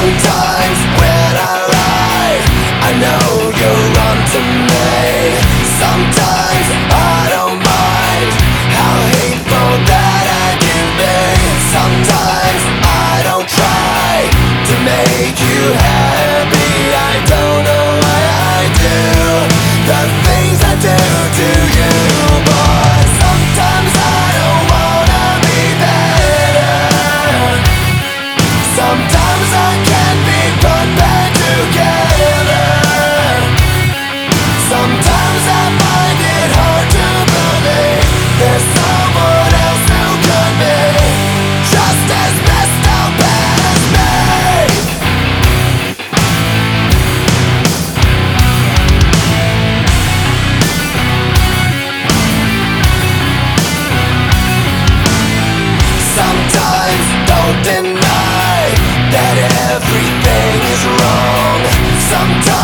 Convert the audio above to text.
Sometimes when I lie, I know you're onto me. Sometimes I don't mind how hateful that I can be. Sometimes I don't try to make you happy. I don't know why I do the things I do to you, but sometimes I don't wanna be better. Sometimes I can't be put back together. Sometimes I find it hard to believe there's someone else who could be just as messed up as me. Sometimes don't deny that everything is wrong. Sometimes